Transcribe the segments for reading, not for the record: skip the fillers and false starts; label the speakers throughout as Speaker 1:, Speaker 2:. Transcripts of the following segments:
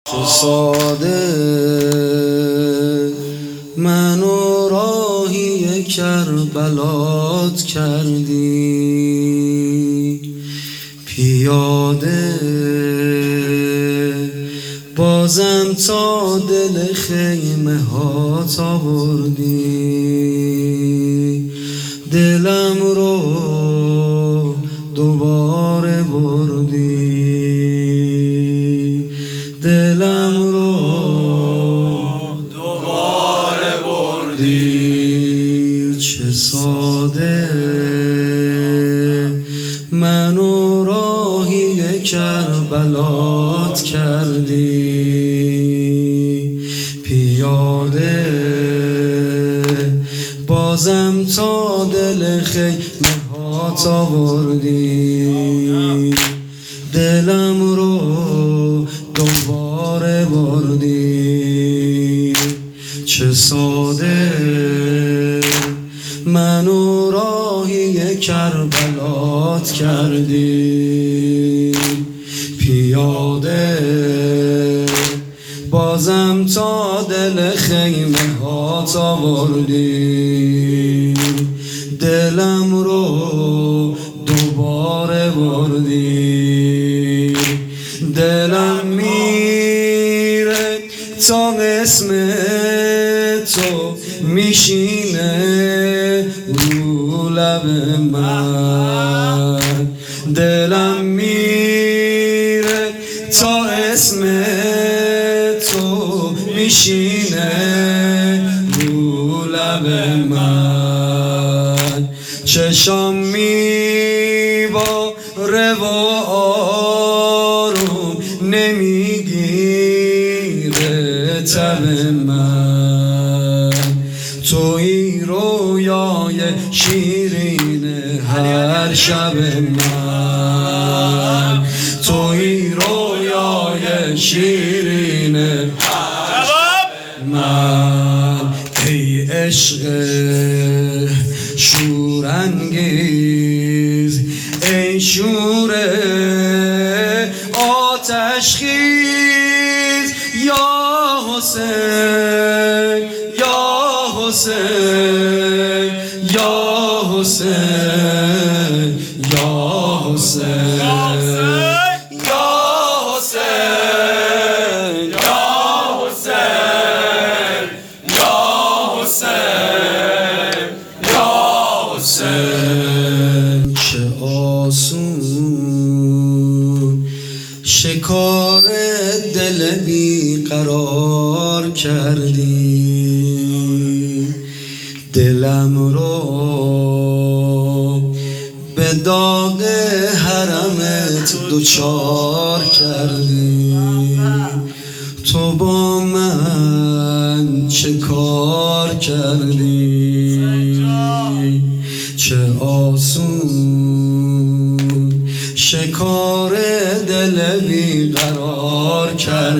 Speaker 1: تو ساده منو راهی کربلات کردی، پیاده بازم تا دل خیمه ها آوردی، دلم رو دوباره بردی، دلم رو دوباره بردی. چه ساده منو راهی کربلات کردی، پیاده بازم تا دل خیمه ها آوردی، دلم رو دوباره بردی. چه ساده منو راهی کربلات کردی، پیاده بازم تا دل خیمه ها آوردی، دلم رو دوباره بردی. دلم میره تا اسم تو میشینه رو لب من، دلم میره تا اسم تو میشینه رو لب من. چشام میباره و آروم نمیگیره تب من، توی رویای شیرین هر شب من، توی رویای شیرین هر شب من. ای عشق شورانگیز، ای شور آتش خیز، یا حسین یا حسین یا حسین یا حسین یا حسین یا حسین یا حسین یا حسین. چه آسون شکار دل بی قرار کردی، دلم رو به داغ حرمت دوچار کردی. تو با من چه کار کردی؟ چه آسون شکار دل بیقرار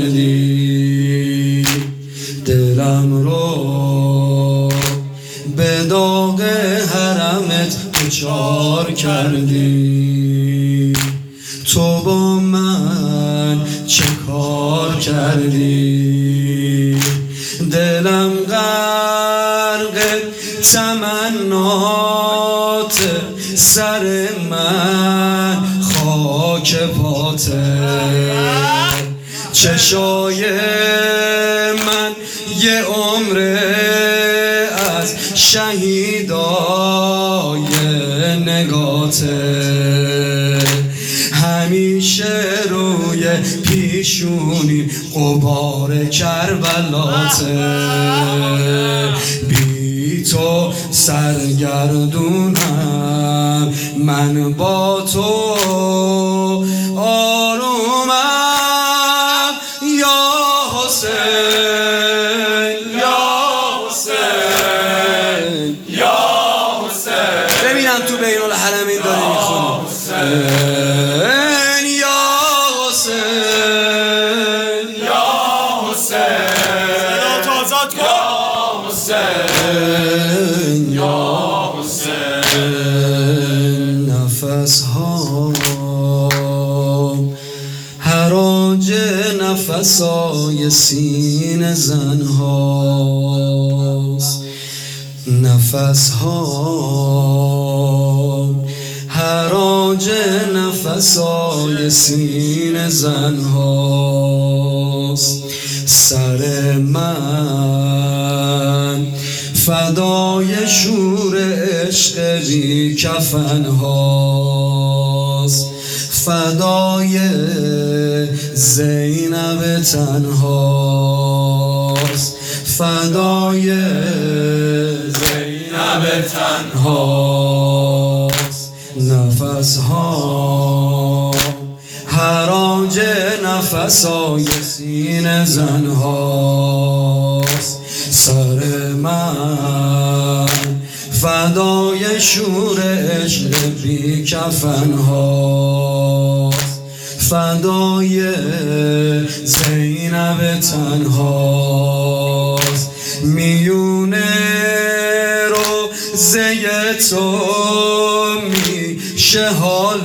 Speaker 1: کردی، دلم رو به داغ حرمت دوچار کردی. تو با من چه کار کردی؟ دلم غرق تمنات، سر من خاک پاته، چشای من یه عمر از شهیدای نگاته، همیشه روی پیشونی غبار کربلاته. بی تو سرگردونم، من با تو آرومم، یا حسین یا حسین یا حسین. ببینم تو بین الحرمین داری میخونی یا حسین یا حسین، آزاد کن یا حسین یا حسین. نفس ها حراج نفس نفسای سینه زنهاست، نفسها حراج نفسای سینه زنهاست. سر من فدای شور عشق بی کفن هاست، فدای زینب تنهاست، فدای زینب تنهاست. نفسها حراج نفسای سینه زنهاست. سر من فدای شور عشق بی کفن هاست، فدای زینب تنهاست. میونه روزه تو میشه حال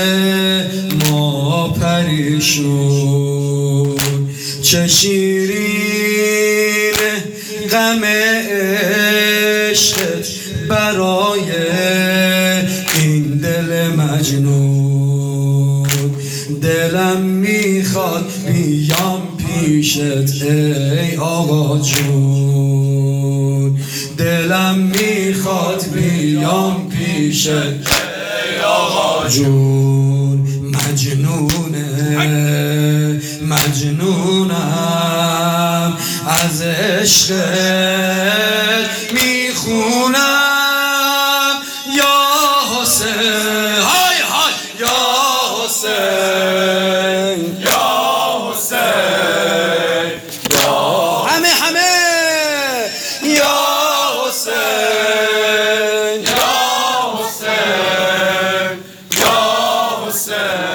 Speaker 1: ما پریشون، چه شیرین غم عشقت برای این دل مجنون. دلم میخواد بیام پیشت ای آقا جون، دلم میخواد بیام پیشت ای آقا جون. مجنونم از عشقت میخونم یا حسین، های های یا حسین، یا حسین، یا همه یا حسین، یا حسین، یا حسین.